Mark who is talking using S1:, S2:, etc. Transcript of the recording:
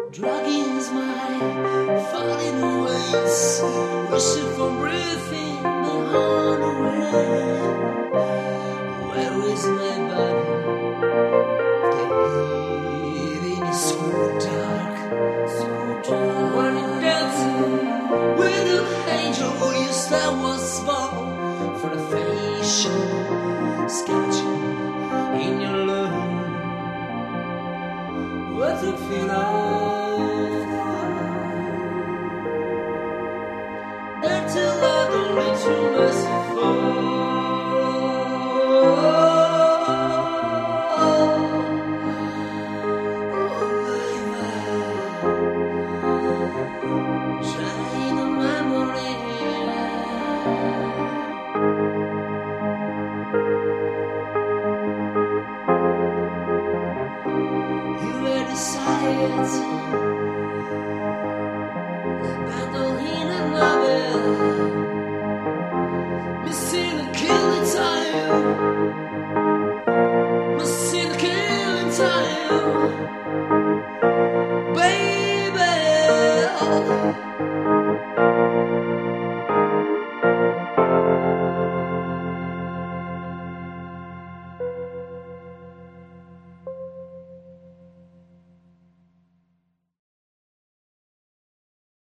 S1: Dragging his mind, falling away, wishing for breathing my heart away. Where is my body? The evening is so dark, so dark. When you're dancing with an angel, yes, I was born for the facial sketching in your love. What a feeling. That till I don't reach too merciful. Trying a memory. You were decided.